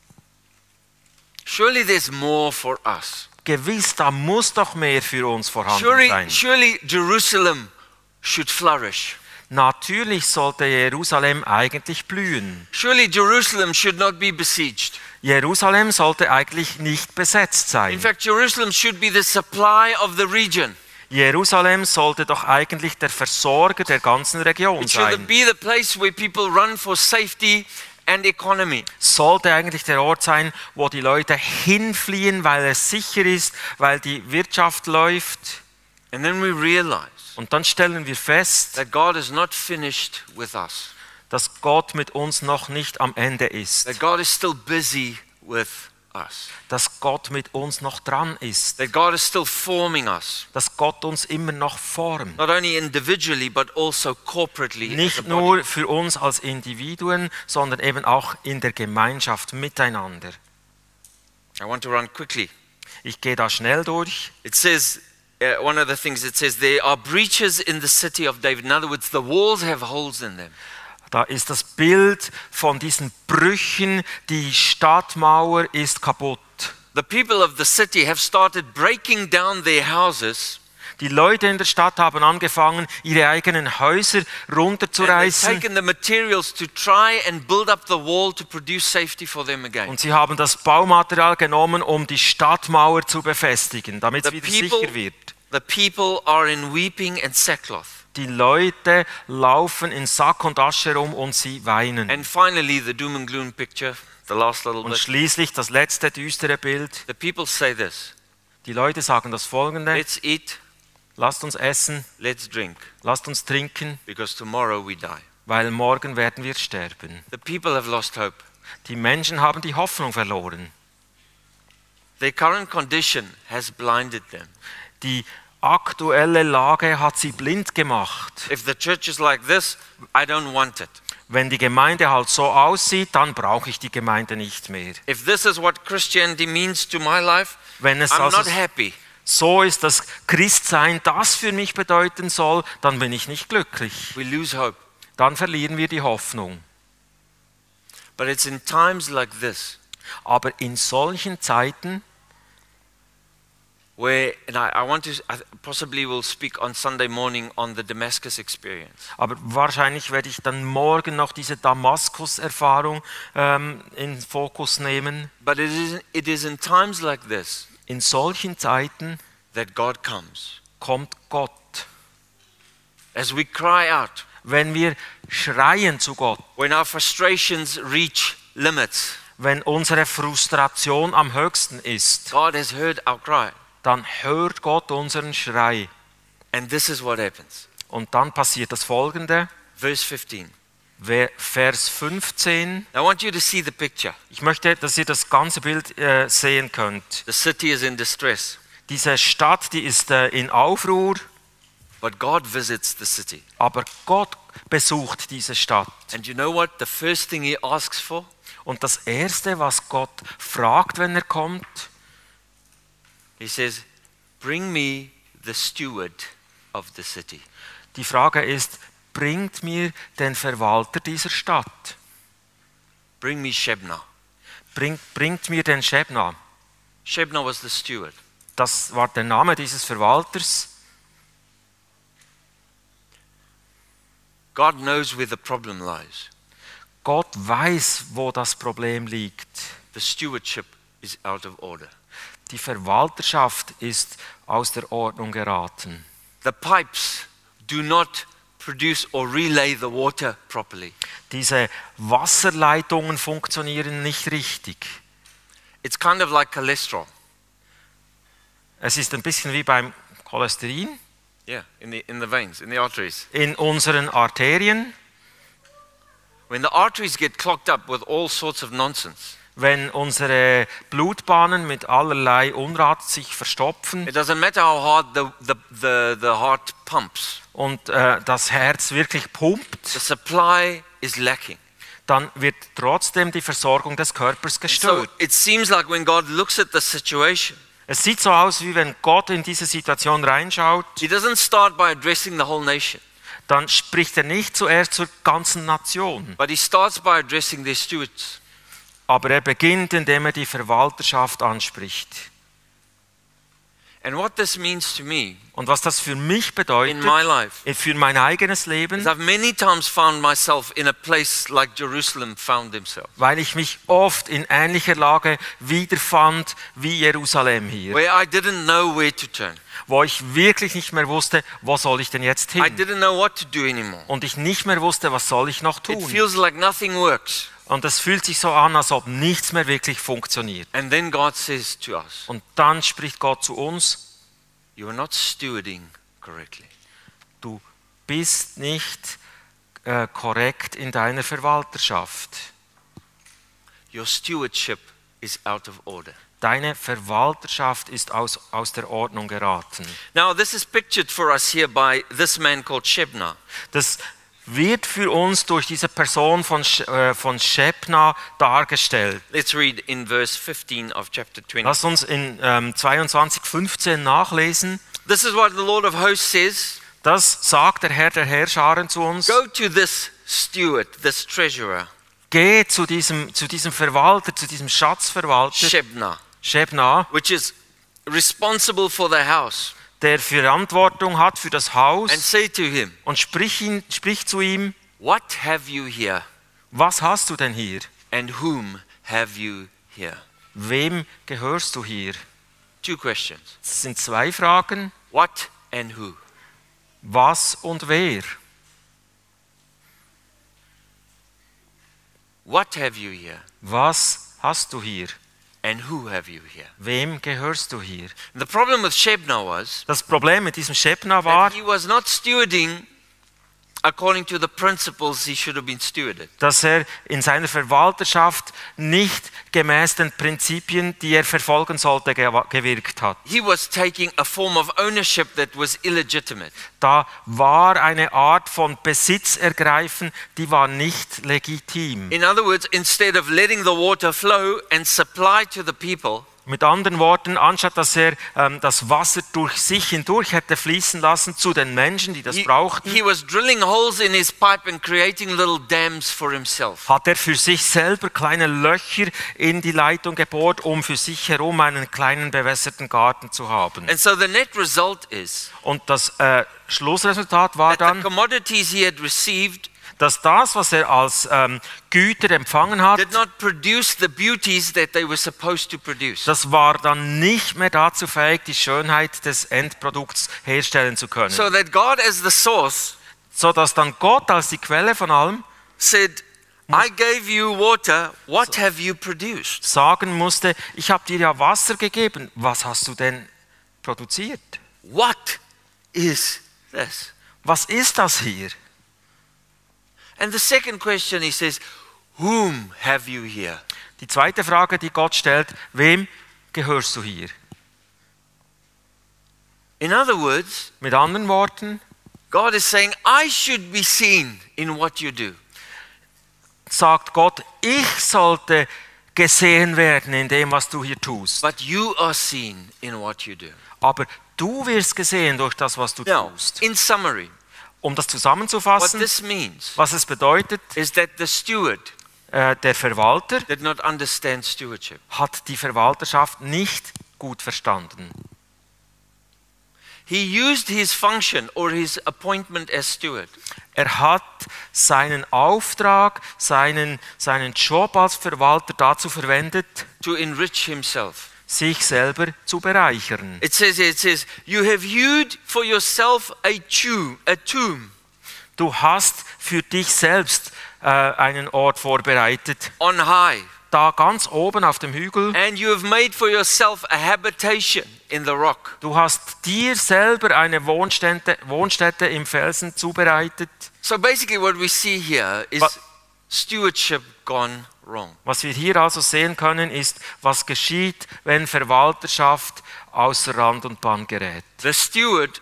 A: Surely there's more for us.
B: Gewiss, da muss doch mehr für uns vorhanden
A: Surely,
B: sein.
A: surely Jerusalem should flourish.
B: Natürlich sollte Jerusalem eigentlich blühen.
A: Surely Jerusalem should not be besieged.
B: Jerusalem sollte eigentlich nicht besetzt
A: In
B: sein.
A: fact, Jerusalem should be the supply of the region.
B: Jerusalem sollte doch eigentlich der Versorger der ganzen Region
A: It should
B: sein.
A: be the place where people run for safety and economy.
B: Sollte eigentlich der Ort sein, wo die Leute hinfliehen, weil es sicher ist, weil die Wirtschaft läuft.
A: And then we realize
B: Und dann stellen wir fest,
A: that God is not finished with us.
B: dass Gott mit uns noch nicht am Ende ist.
A: That God is still busy with us.
B: Dass Gott mit uns noch dran ist.
A: That God is still forming us.
B: Dass Gott uns immer noch formt.
A: Not only individually, but also corporately. as a
B: Nicht
A: body.
B: nur für uns als Individuen, sondern eben auch in der Gemeinschaft miteinander.
A: I want to run quickly.
B: Ich gehe da schnell durch.
A: It says, uh, one of the things it says, there are breaches in the city of David. In other words, the walls have holes in them.
B: Da ist das Bild von diesen Brüchen. Die Stadtmauer ist kaputt.
A: The people of the city have started breaking down their houses.
B: Die Leute in der Stadt haben angefangen, ihre eigenen Häuser
A: And they've
B: runterzureißen.
A: taken the materials to try and build up the wall to produce safety for them again.
B: Und sie haben das Baumaterial genommen, um die Stadtmauer zu befestigen, damit es
A: The
B: wieder
A: people-
B: sicher wird.
A: The people are in weeping and sackcloth.
B: Die Leute laufen in Sack und Asche rum und sie weinen.
A: And finally, the doom and gloom picture, the last little
B: Und
A: bit.
B: schließlich das letzte düstere Bild.
A: The people say this,
B: Die Leute sagen das Folgende:
A: let's eat,
B: Lasst uns essen,
A: let's drink,
B: lasst uns trinken,
A: because tomorrow we die.
B: weil morgen werden wir sterben.
A: The people have lost hope.
B: Die Menschen haben die Hoffnung verloren.
A: Their current condition has blinded them.
B: Die aktuelle Lage hat sie blind gemacht.
A: If the church is like this, I don't want it.
B: Wenn die Gemeinde halt so aussieht, dann brauche ich die Gemeinde nicht mehr.
A: If this is what Christianity means to my life,
B: Wenn es
A: I'm
B: also
A: not happy.
B: so ist, dass Christsein das für mich bedeuten soll, dann bin ich nicht glücklich.
A: We lose hope.
B: Dann verlieren wir die Hoffnung.
A: But it's in times like this
B: Aber in solchen Zeiten,
A: where, and I, I want to, I possibly will speak on Sunday morning on the Damascus experience.
B: aber wahrscheinlich werde ich dann morgen noch diese Damaskus-Erfahrung ähm, in Fokus nehmen.
A: But it is, it is in times like this
B: In solchen Zeiten
A: that God comes.
B: kommt Gott.
A: As we cry out,
B: Wenn wir schreien zu Gott,
A: when our frustrations reach limits,
B: wenn unsere Frustration am höchsten ist,
A: God has heard our cry.
B: dann hört Gott unseren Schrei.
A: And this is what happens.
B: Und dann passiert das Folgende,
A: Verse fifteen.
B: Vers fünfzehn.
A: I want you to see the picture.
B: Ich möchte, dass ihr das ganze Bild äh, sehen könnt.
A: The city is in distress,
B: Diese Stadt, die ist äh, in Aufruhr,
A: but God visits the city.
B: aber Gott besucht diese Stadt.
A: And you know what? The first thing he asks for?
B: Und das Erste, was Gott fragt, wenn er kommt,
A: He says, bring me the steward of the city.
B: die Frage ist, bringt mir den Verwalter dieser Stadt?
A: Bring me Shebna.
B: Bringt, bringt mir den Shebna.
A: Shebna was the steward.
B: Das war der Name dieses Verwalters.
A: God knows where the problem lies.
B: Gott weiß, wo das Problem liegt.
A: The stewardship is out of order.
B: Die Verwalterschaft ist aus der Ordnung geraten.
A: The pipes do not produce or relay the water properly.
B: Diese Wasserleitungen funktionieren nicht richtig.
A: It's kind of like cholesterol.
B: Es ist ein bisschen wie beim Cholesterin
A: Yeah, in the in the veins, in the arteries.
B: in unseren Arterien.
A: When the arteries get clogged up with all sorts of nonsense,
B: Wenn unsere Blutbahnen mit allerlei Unrat sich verstopfen
A: it doesn't matter how hard the, the, the, the heart pumps,
B: und äh, das Herz wirklich
A: the
B: pumpt,
A: supply is lacking.
B: dann wird trotzdem die Versorgung des Körpers
A: So
B: gestört.
A: it seems like when God looks at the situation,
B: Es sieht so aus, wie wenn Gott in diese Situation reinschaut,
A: he doesn't start by addressing the whole nation,
B: dann spricht er nicht zuerst zur ganzen Nation,
A: but he starts by addressing their stewards.
B: aber er beginnt, indem er die Verwalterschaft anspricht.
A: And what this means to me
B: Und was das für mich
A: in
B: bedeutet,
A: my life
B: für mein eigenes
A: is
B: Leben,
A: I've many times found myself in a place like Jerusalem found himself,
B: weil ich mich oft in ähnlicher Lage wiederfand wie Jerusalem hier,
A: where I didn't know where to turn.
B: wo ich wirklich nicht mehr wusste, wo soll ich denn jetzt
A: I
B: hin?
A: didn't know what to do anymore.
B: Und ich nicht mehr wusste, was soll ich noch
A: It
B: tun?
A: feels like nothing works.
B: Und es fühlt sich so an, als ob nichts mehr wirklich funktioniert.
A: And then God says to us,
B: Und dann spricht Gott zu uns,
A: you are not stewarding correctly.
B: du bist nicht äh, korrekt in deiner Verwalterschaft.
A: Your stewardship is out of order.
B: Deine Verwalterschaft ist aus, aus der Ordnung geraten.
A: Now, this is pictured for us here by this man called Shebna.
B: Das wird für uns durch diese Person von, Sch- äh, von Shebna dargestellt.
A: Let's read in verse fifteen of chapter twenty.
B: Lass uns in ähm, zweiundzwanzig fünfzehn nachlesen.
A: This is what the Lord of hosts says.
B: Das sagt der Herr der Herrscharen zu uns.
A: Go to this steward, this treasurer,
B: Geh zu diesem, zu diesem Verwalter, zu diesem Schatzverwalter,
A: Shebna,
B: Shebna,
A: which is responsible for the house,
B: der Verantwortung hat für das Haus,
A: and say to him,
B: und sprich, ihn, sprich zu ihm,
A: what have you here,
B: was hast du denn hier?
A: and whom have you here?
B: Wem gehörst du hier?
A: Two questions.
B: Das sind zwei Fragen.
A: What and who?
B: Was und wer?
A: What have you here,
B: Was hast du hier?
A: and who have you here?
B: Wem gehörst du hier?
A: The problem with Shebna was
B: Das Problem mit diesem Shebna war,
A: that he was not stewarding according to the principles he should have been stewarded.
B: dass er in seiner Verwalterschaft nicht gemäß den Prinzipien, die er verfolgen sollte, gewa- gewirkt hat.
A: He was taking a form of ownership that was illegitimate.
B: Da war eine Art von Besitzergreifen, die war nicht legitim.
A: In other words, instead of letting the water flow and supply to the people,
B: Mit anderen Worten, anstatt dass er ähm, das Wasser durch sich hindurch hätte fließen lassen zu den Menschen, die das
A: he,
B: brauchten,
A: he was drilling holes in his pipe and creating little dams for himself.
B: hat er für sich selber kleine Löcher in die Leitung gebohrt, um für sich herum einen kleinen bewässerten Garten zu haben.
A: And so the net result is
B: Und das äh, Schlussresultat war
A: that the
B: dann,
A: commodities he had received
B: dass das, was er als ähm, Güter empfangen hat,
A: did not produce the beauties that they were supposed to produce.
B: das war dann nicht mehr dazu fähig, die Schönheit des Endprodukts herstellen zu können.
A: So that God as the source
B: So dass dann Gott als die Quelle von allem
A: said, I gave you water, what have you produced?
B: sagen musste, ich habe dir ja Wasser gegeben, was hast du denn produziert?
A: What is this?
B: Was ist das hier?
A: And the second question he says, whom have you here?
B: Die zweite Frage, die Gott stellt, wem gehörst du hier?
A: In other words,
B: Mit anderen Worten,
A: God is saying, I should be seen in what you do.
B: sagt Gott, ich sollte gesehen werden in dem, was du hier tust.
A: But you are seen in what you do.
B: Aber du wirst gesehen durch das, was du
A: Now,
B: tust.
A: in summary,
B: Um das
A: what
B: zusammenzufassen,
A: this means
B: was es bedeutet,
A: is that the steward
B: äh, der Verwalter
A: did not understand stewardship.
B: hat die Verwalterschaft nicht gut verstanden.
A: He used his function or his appointment as steward
B: Er hat seinen Auftrag, seinen, seinen Job als Verwalter dazu verwendet,
A: to enrich himself.
B: sich selber zu bereichern.
A: It says, it says, you have hewed for yourself a tomb, a tomb
B: Du hast für dich selbst äh, einen Ort vorbereitet,
A: on high,
B: da ganz oben auf dem Hügel.
A: and you have made for yourself a habitation in the rock.
B: Du hast dir selber eine Wohnstätte, Wohnstätte im Felsen zubereitet.
A: So basically what we see here is
B: But-
A: stewardship gone wrong.
B: Was wir hier also sehen können, ist, was geschieht, wenn Verwalterschaft außer Rand und Band gerät.
A: The steward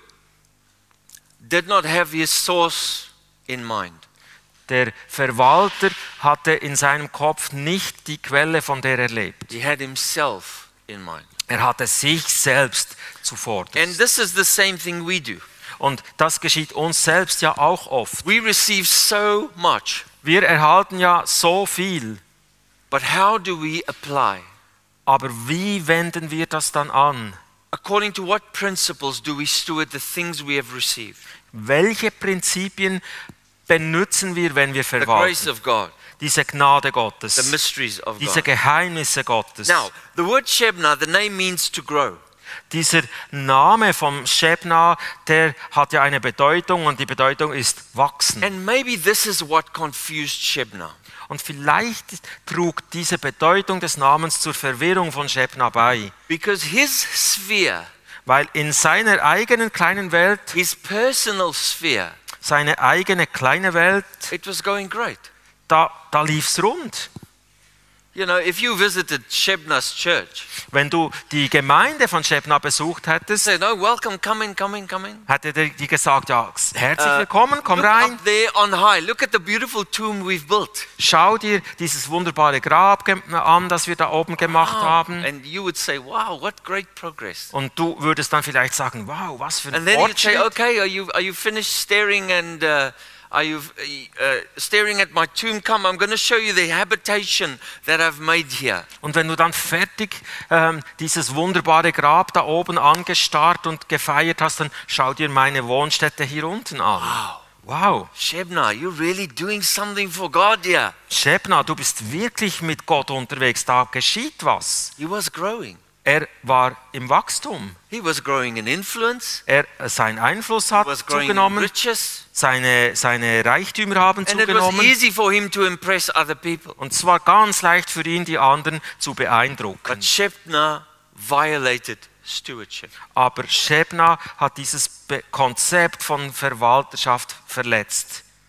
A: did not have his source in mind.
B: Der Verwalter hatte in seinem Kopf nicht die Quelle, von der er lebt.
A: He had himself in mind.
B: Er hatte sich selbst zuvorderst.
A: And this is the same thing we do.
B: Und das geschieht uns selbst ja auch oft.
A: We receive so much,
B: Wir erhalten ja so viel,
A: but how do we apply?
B: aber wie wenden wir das dann an?
A: According to what principles do we steward the things we have received?
B: Welche Prinzipien benutzen wir, wenn wir
A: The grace
B: verwalten?
A: of God,
B: Diese Gnade
A: the
B: Gottes,
A: mysteries of
B: diese
A: God.
B: Geheimnisse Gottes.
A: Now, the word Shebna, the name means to grow.
B: Dieser Name vom Shebna, der hat ja eine Bedeutung und die Bedeutung ist wachsen.
A: And maybe this is what confused Shebna.
B: Und vielleicht trug diese Bedeutung des Namens zur Verwirrung von Shebna bei,
A: Because his sphere,
B: weil in seiner eigenen kleinen Welt,
A: his personal sphere,
B: seine eigene kleine Welt,
A: it was going great.
B: da, da lief's rund.
A: You know, if you visited Shebna's church,
B: Wenn du die Gemeinde von Shebna besucht hättest,
A: say, no, welcome, come in, come in, come in.
B: hätte der die gesagt, ja, herzlich
A: Äh,
B: willkommen, komm
A: Look
B: rein.
A: up there on high. Look at the beautiful tomb we've built.
B: Schau dir dieses wunderbare Grab ge- an, das wir da oben gemacht
A: Wow.
B: haben.
A: And you would say, wow, what great progress.
B: Und du würdest dann vielleicht sagen, wow, was für ein
A: And then you'd say,
B: Fortschritt.
A: okay, are you are you finished staring and uh, are you uh, staring at my tomb? Come, I'm going to show you the habitation that I've made here.
B: Und wenn du dann fertig ähm, dieses wunderbare Grab da oben angestarrt und gefeiert hast, dann schau dir meine Wohnstätte hier unten an. Wow.
A: Shebna, you're really doing something for God here.
B: Shebna, du bist wirklich mit Gott unterwegs, da geschieht was.
A: He was growing.
B: Er war im Wachstum.
A: He was growing in influence.
B: Er, sein Einfluss
A: He
B: hat
A: was growing in
B: zugenommen,
A: riches.
B: seine, seine Reichtümer haben
A: And it was
B: zugenommen.
A: easy for him to impress other people.
B: Und es war ganz leicht für ihn, die anderen zu beeindrucken.
A: But Shebna violated stewardship.
B: Aber Shebna hat dieses Be- Konzept von Verwalterschaft verletzt.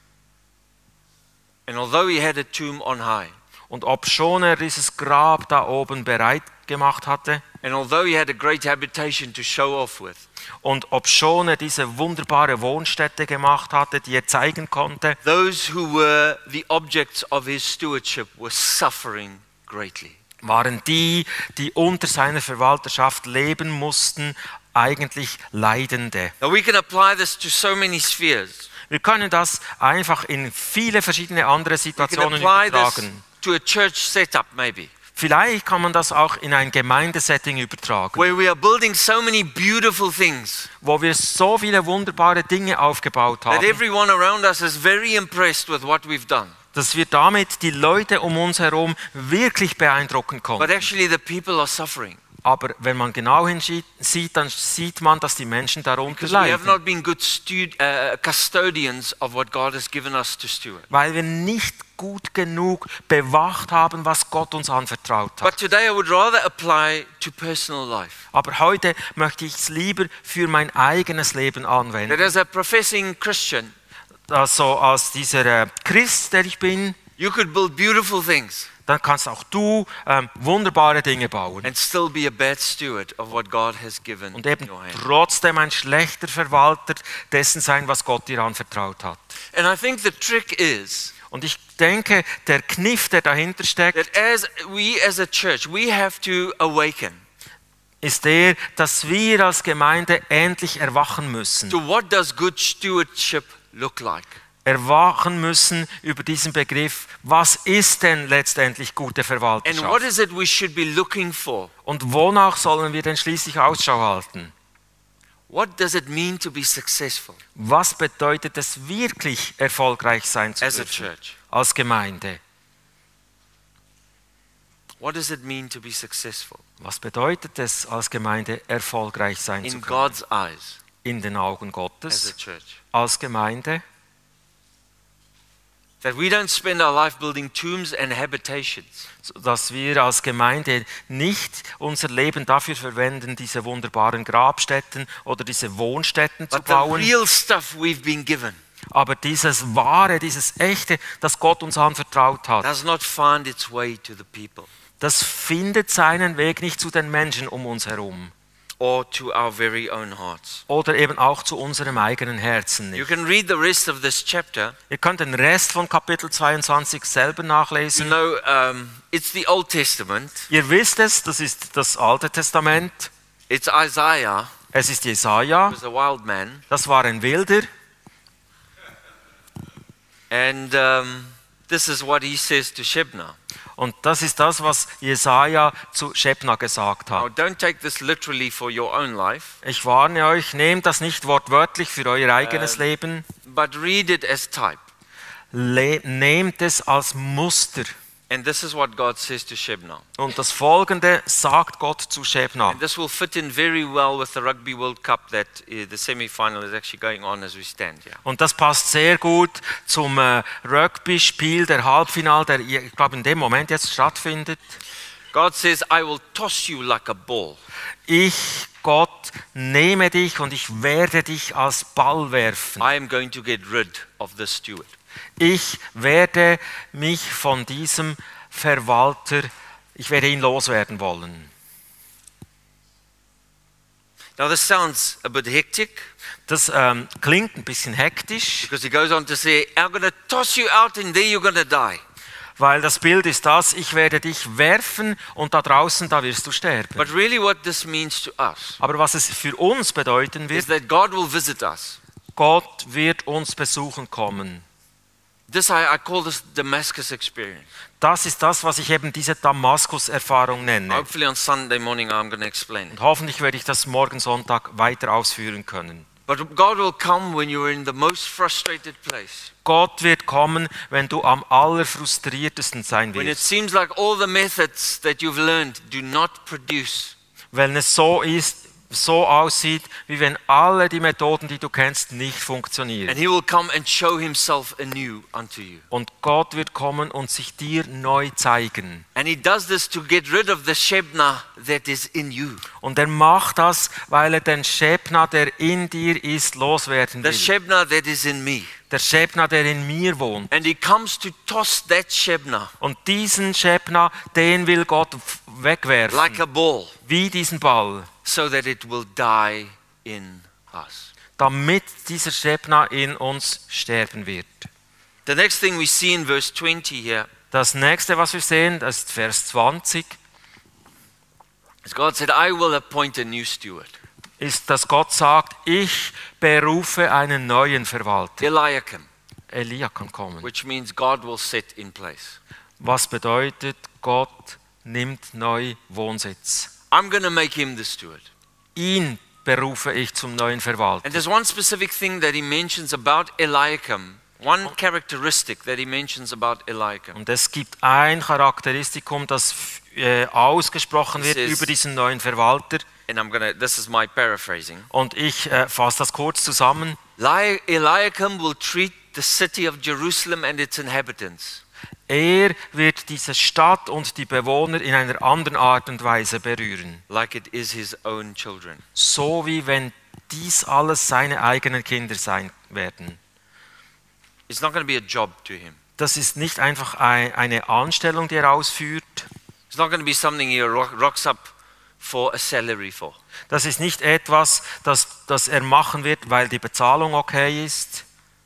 A: And although he had a tomb on high,
B: Und obschon er dieses Grab da oben bereit gemacht hatte,
A: and although he had a great habitation to show off with,
B: und obschon er diese wunderbare Wohnstätte gemacht hatte, die er zeigen konnte,
A: those who were the objects of his stewardship were suffering greatly.
B: waren die, die unter seiner Verwalterschaft leben mussten, eigentlich Leidende.
A: Now we can apply this to so many spheres.
B: Wir können das einfach in viele verschiedene andere
A: We can
B: Situationen
A: apply this
B: übertragen.
A: to a church setup maybe,
B: Vielleicht kann man das auch in ein Gemeindesetting übertragen,
A: where we are building so many beautiful things
B: wo wir so viele wunderbare Dinge aufgebaut
A: that
B: haben,
A: everyone around us is very impressed with what we've done.
B: dass wir damit die Leute um uns herum wirklich beeindrucken
A: But
B: konnten.
A: actually the people are suffering
B: Aber wenn man genau hinsieht, dann sieht man, dass die Menschen darunter
A: because we have
B: leiden,
A: not been good stud- uh, custodians of what God has given us to steward.
B: weil wir nicht gut genug bewacht haben, was Gott uns anvertraut
A: But
B: hat.
A: today I would rather apply to personal life.
B: Aber heute möchte ich es lieber für mein eigenes Leben
A: That
B: anwenden.
A: as a professing Christian,
B: Also als dieser äh, Christ, der ich bin,
A: you could build beautiful things
B: dann kannst auch du ähm, wunderbare Dinge bauen
A: and still be a bad steward of what God has given
B: und
A: in
B: eben
A: your hand.
B: trotzdem ein schlechter Verwalter dessen sein, was Gott dir anvertraut hat.
A: And I think the trick is
B: Und ich denke, der Kniff, der dahinter steckt,
A: that as we as a church, we have to awaken
B: ist der, dass wir als Gemeinde endlich erwachen müssen.
A: to what does good stewardship look like.
B: Erwachen müssen über diesen Begriff, was ist denn letztendlich gute
A: And what
B: Verwalterschaft?
A: is it we should be looking for?
B: Und wonach sollen wir denn schließlich Ausschau halten?
A: What does it mean to be successful
B: Was bedeutet es wirklich, erfolgreich sein zu
A: as a
B: dürfen
A: church?
B: als Gemeinde?
A: What does it mean to be successful
B: Was bedeutet es, als Gemeinde erfolgreich sein zu
A: in
B: können?
A: God's eyes
B: In den Augen
A: as a
B: Gottes,
A: church?
B: als Gemeinde,
A: That we don't spend our life building tombs and habitations,
B: dass wir als Gemeinde nicht unser Leben dafür verwenden, diese wunderbaren Grabstätten oder diese Wohnstätten zu
A: but the
B: bauen,
A: real stuff we've been given
B: aber dieses Wahre, dieses Echte, das Gott uns anvertraut hat,
A: does not find its way to the people
B: das findet seinen Weg nicht zu den Menschen um uns herum
A: or to our very own hearts.
B: oder eben auch zu unserem eigenen Herzen
A: You
B: nicht.
A: can read the rest of this chapter.
B: Ihr könnt den Rest von Kapitel zweiundzwanzig selber
A: You
B: nachlesen.
A: know, um, it's the Old Testament.
B: Ihr wisst es, das ist das Alte Testament.
A: It's Isaiah,
B: Es ist Jesaja,
A: who was a wild man,
B: das war ein Wilder.
A: and um, this is what he says to Shebna.
B: Und das ist das, was Jesaja zu Schebna gesagt
A: Now,
B: hat.
A: don't take this literally for your own life,
B: Ich warne euch, nehmt das nicht wortwörtlich für euer eigenes Leben,
A: but read it as type.
B: Le nehmt es als Muster.
A: And this is what God says to Shebna.
B: Und das Folgende sagt Gott zu Schebna.
A: And this will fit in very well with the Rugby World Cup that uh, the semi-final is actually going on as we stand here.
B: Und das passt sehr gut zum äh, Rugby-Spiel, der Halbfinal, der ich glaube in dem Moment jetzt stattfindet.
A: God says, I will toss you like a ball.
B: Ich, Gott, nehme dich und ich werde dich als Ball werfen.
A: I am going to get rid of this steward.
B: Ich werde mich von diesem Verwalter, ich werde ihn loswerden wollen.
A: Now this sounds a bit hectic
B: Das ähm, klingt ein bisschen hektisch,
A: because he goes on to say, I'm going to toss you out and there you're going to die.
B: weil das Bild ist das, ich werde dich werfen und da draußen, da wirst du sterben.
A: But really what this means to us
B: Aber was es für uns bedeuten
A: is
B: wird,
A: that God will visit us.
B: Gott wird uns besuchen kommen.
A: This I, I call this Damascus experience.
B: Das ist das, was ich eben diese Damaskus-Erfahrung nenne.
A: Hopefully on Sunday morning I'm going to explain it.
B: Und hoffentlich werde ich das morgen Sonntag weiter ausführen können.
A: But God will come when you're in the most frustrated place.
B: Gott wird kommen, wenn du am allerfrustriertesten sein
A: When it
B: wirst.
A: seems like all the methods that you've learned do not produce.
B: Wenn es so ist, so aussieht, wie wenn alle die Methoden, die du kennst, nicht funktionieren.
A: And he will come and show himself anew unto you.
B: Und Gott wird kommen und sich dir neu zeigen.
A: And he does this to get rid of the Shebna that is in you.
B: Und er macht das, weil er den Schebna, der in dir ist, loswerden
A: The
B: will.
A: Shebna that is in me.
B: der Shebna, der in mir wohnt.
A: And he comes to toss that Shebna
B: Und diesen Shebna, den will Gott wegwerfen,
A: like a ball
B: wie diesen Ball,
A: so that it will die in us.
B: damit dieser Shebna in uns sterben wird.
A: The next thing we see in verse twenty here
B: Das nächste, was wir sehen, das ist Vers zwanzig,
A: is God said, I will appoint a new steward,
B: ist, dass Gott sagt, ich berufe einen neuen Verwalter.
A: Eliakim,
B: Elia kann kommen.
A: which means God will set in place.
B: Was bedeutet, Gott nimmt neu Wohnsitz.
A: I'm going to make him the steward.
B: Ihn berufe ich zum neuen Verwalter.
A: And there's one specific thing that he mentions about Eliakim, one characteristic that he mentions about Eliakim.
B: Und es gibt ein Charakteristikum, das äh, ausgesprochen wird
A: This is-
B: über diesen neuen Verwalter.
A: And I'm going to, this is my paraphrasing.
B: Und ich äh, fasse das kurz zusammen.
A: Eli- Eliakim will treat the city of Jerusalem and its inhabitants
B: Er wird diese Stadt und die Bewohner in einer anderen Art und Weise berühren.
A: like it is his own children.
B: So wie wenn dies alles seine eigenen Kinder sein werden.
A: It's not going to be a job to him.
B: Das ist nicht einfach ein, eine Anstellung, die er ausführt.
A: It's not going to be something he rock, rocks up for a salary for.
B: Das ist nicht etwas, das, das er machen wird, weil die Bezahlung okay ist.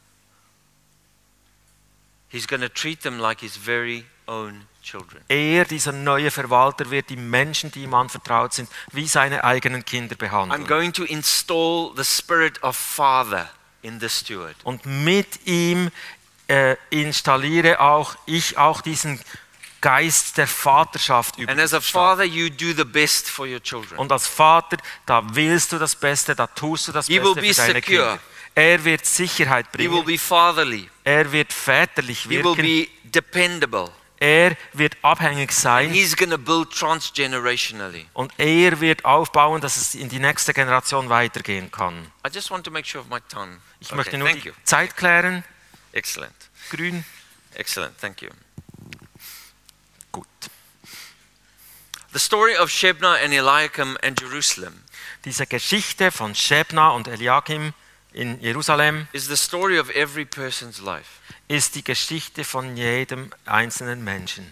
A: He's going to treat them like his very own children.
B: Er, dieser neue Verwalter, wird die Menschen, die ihm anvertraut sind, wie seine eigenen Kinder
A: I'm
B: behandeln.
A: going to install the spirit of father in the steward.
B: Und mit ihm äh, installiere auch ich auch diesen Geist der Vaterschaft über
A: And as a
B: die Stadt.
A: father, you do the best for your children.
B: Und als Vater, da willst du das Beste, da tust du das
A: He will
B: Beste
A: be
B: für deine
A: secure.
B: Kinder. Er wird Sicherheit
A: He will
B: bringen.
A: be fatherly.
B: Er wird väterlich
A: He will
B: wirken.
A: be dependable.
B: Er wird abhängig sein.
A: He's going to build transgenerationally.
B: Und er wird aufbauen, dass es in die nächste Generation weitergehen kann.
A: I just want to make sure of my time.
B: Ich
A: Okay,
B: möchte nur
A: thank
B: die
A: you.
B: Zeit klären.
A: Excellent.
B: Grün.
A: Excellent. Thank you.
B: Gut.
A: The story of Shebna and Eliakim and Jerusalem
B: Diese Geschichte von Shebna und Eliakim in Jerusalem
A: is the story of every person's life.
B: ist die Geschichte von jedem einzelnen Menschen.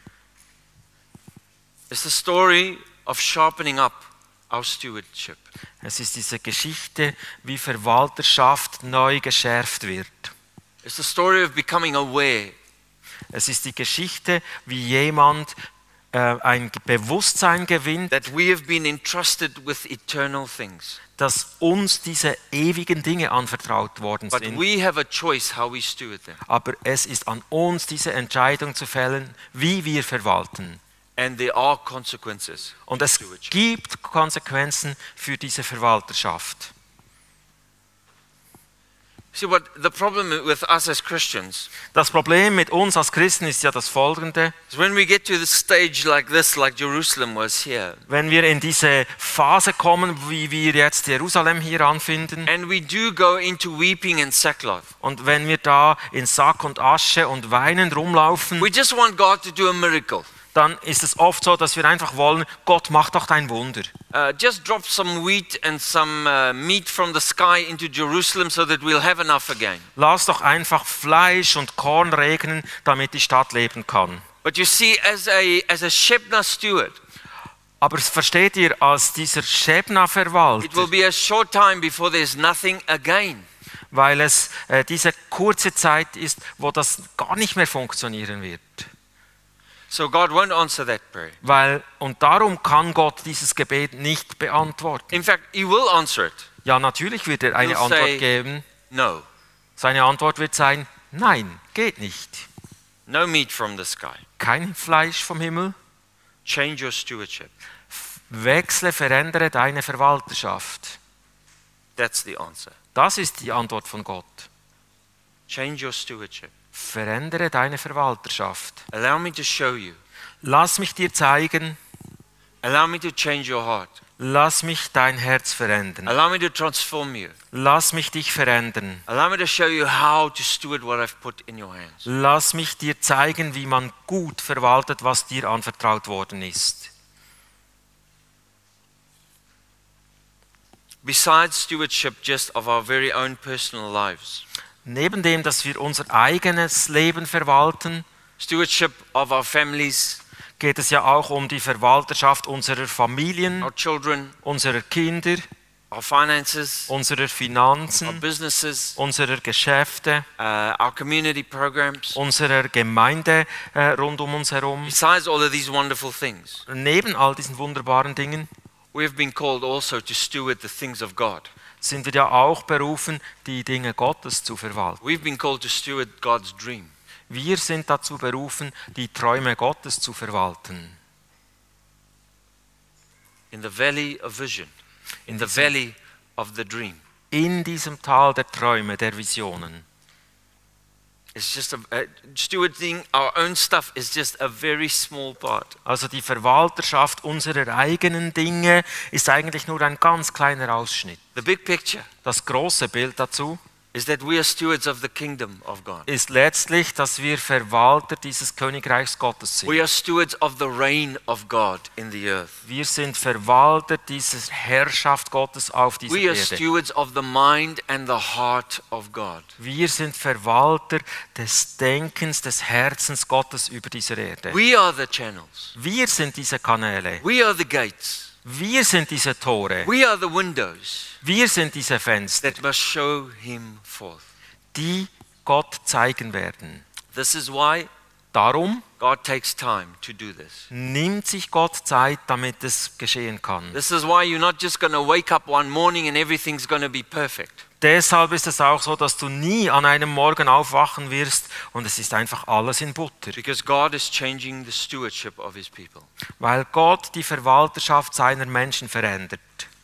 A: It's the story of sharpening up our stewardship.
B: Es ist diese Geschichte, wie Verwalterschaft neu geschärft wird.
A: It's the story of becoming aware
B: Es ist die Geschichte, wie jemand äh, ein Bewusstsein gewinnt,
A: that we have been entrusted with eternal things.
B: dass uns diese ewigen Dinge anvertraut worden
A: But
B: sind.
A: we have a choice how we steward them.
B: Aber es ist an uns, diese Entscheidung zu fällen, wie wir verwalten.
A: And there are consequences.
B: Und es
A: Stewardship.
B: gibt Konsequenzen für diese Verwalterschaft.
A: See, what the problem with us as Christians
B: Das Problem mit uns als Christen ist ja das folgende.
A: is when we get to the stage like this, like Jerusalem was here,
B: Wenn wir in diese Phase kommen, wie wir jetzt Jerusalem hier anfinden,
A: and we do go into weeping and sackcloth,
B: und wenn wir da in Sack und Asche und weinend rumlaufen,
A: we just want God to do a miracle.
B: dann ist es oft so, dass wir einfach wollen, Gott macht doch dein Wunder.
A: Uh, just drop some wheat and some uh, meat from the sky into Jerusalem so that we'll have enough again.
B: Lass doch einfach Fleisch und Korn regnen, damit die Stadt leben kann.
A: But you see, as a, as a Shebna steward,
B: Aber versteht ihr, als dieser
A: it will
B: Shebna-Verwalter,
A: be a short time before there's nothing again.
B: weil es äh, diese kurze Zeit ist, wo das gar nicht mehr funktionieren wird.
A: So God won't answer that prayer.
B: Weil, und darum kann Gott dieses Gebet nicht beantworten.
A: In fact, He will answer it.
B: Ja, natürlich wird er eine
A: He'll
B: Antwort
A: say-
B: geben.
A: No,
B: Seine Antwort wird sein, nein, geht nicht.
A: no meat from the sky.
B: Kein Fleisch vom Himmel.
A: Change your stewardship.
B: Wechsle, verändere deine Verwalterschaft.
A: That's the answer.
B: Das ist die Antwort von Gott.
A: Change your stewardship.
B: Verändere deine Verwalterschaft.
A: Allow me to show you.
B: Lass mich dir zeigen,
A: Allow me to change your heart.
B: lass mich dein Herz verändern.
A: Allow me to transform you.
B: Lass mich dich verändern.
A: Allow me to show you how to steward what I've put in your hands.
B: Lass mich dir zeigen, wie man gut verwaltet, was dir anvertraut worden ist.
A: Besides stewardship just of our very own personal lives,
B: Neben dem, dass wir unser eigenes Leben verwalten,
A: stewardship of our families,
B: geht es ja auch um die Verwalterschaft unserer Familien,
A: our children,
B: unserer Kinder,
A: our finances,
B: unserer
A: our
B: Finanzen,
A: businesses,
B: unserer Geschäfte,
A: uh, our community programs.
B: unserer Gemeinde äh, rund um uns herum.
A: Besides all of these wonderful things,
B: Neben all diesen wunderbaren Dingen
A: we have been called also to steward the things of God.
B: sind wir ja auch berufen, die Dinge Gottes zu verwalten.
A: We've been called to steward God's dream.
B: Wir sind dazu berufen, die Träume Gottes zu verwalten.
A: In the valley of vision, in the valley of the dream.
B: In diesem Tal der Träume, der Visionen.
A: It's just a, uh, stewarding our own stuff is just a very small part.
B: Also die Verwalterschaft unserer eigenen Dinge ist eigentlich nur ein ganz kleiner Ausschnitt.
A: The big picture
B: Das große Bild dazu
A: is that we are stewards of the kingdom of God.
B: ist letztlich, dass wir Verwalter dieses Königreichs Gottes sind.
A: We are stewards of the reign of God in the earth.
B: Wir sind Verwalter dieser Herrschaft Gottes auf dieser
A: We are
B: Erde.
A: stewards of the mind and the heart of God.
B: Wir sind Verwalter des Denkens, des Herzens Gottes über dieser Erde.
A: We are the channels.
B: Wir sind diese Kanäle.
A: We are the gates.
B: Wir sind diese Tore.
A: We are the windows
B: Wir sind diese Fenster,
A: that must show him forth.
B: die Gott zeigen werden.
A: This is why
B: Darum
A: God takes time to do this.
B: nimmt sich Gott Zeit, damit es geschehen kann.
A: This is why you're not just going to wake up one morning and everything's going to be perfect.
B: Deshalb ist es auch so, dass du nie an einem Morgen aufwachen wirst und es ist einfach alles in Butter.
A: Because God is changing the stewardship of his people.
B: Weil Gott die Verwalterschaft seiner Menschen verändert.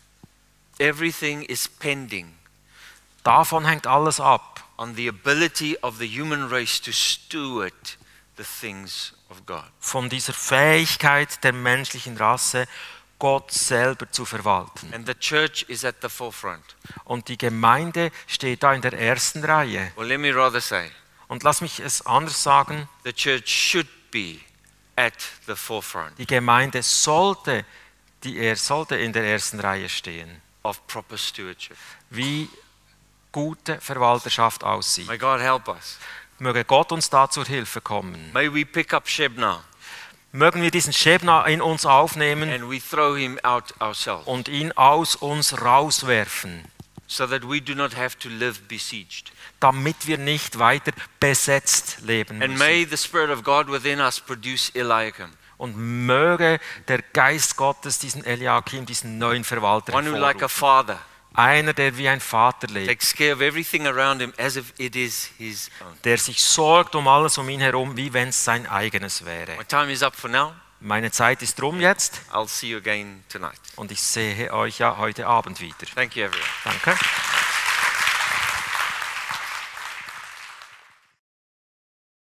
A: Everything is pending
B: Davon hängt alles ab.
A: on the ability of the human race to steward the things of God.
B: Von dieser Fähigkeit der menschlichen Rasse, Gott selber zu verwalten.
A: And the church is at the forefront.
B: Und die Gemeinde steht da in der ersten Reihe.
A: Well, let me rather say,
B: Und lass mich es anders sagen,
A: the church should be at the forefront
B: die Gemeinde sollte, die er sollte in der ersten Reihe stehen,
A: of proper stewardship.
B: wie gute Verwalterschaft aussieht.
A: May God help us.
B: Möge Gott uns da zur Hilfe kommen.
A: May we pick up Shebna
B: Mögen wir diesen Schebna in uns aufnehmen
A: and we throw him out ourselves,
B: und ihn aus uns rauswerfen,
A: so that we do not have to live besieged.
B: damit wir nicht weiter besetzt leben
A: And
B: müssen.
A: may the Spirit of God within us produce Eliakim,
B: Und möge der Geist Gottes diesen Eliakim, diesen neuen Verwalter
A: one who like a
B: hervorrufen.
A: father
B: Einer, der wie ein Vater lebt,
A: takes care of everything around him as if it is his own.
B: der sich sorgt um alles um ihn herum, wie wenn es sein eigenes wäre.
A: My time is up for now.
B: Meine Zeit ist rum jetzt
A: I'll see you again tonight.
B: und ich sehe euch ja heute Abend wieder.
A: Thank you, everyone.
B: Danke.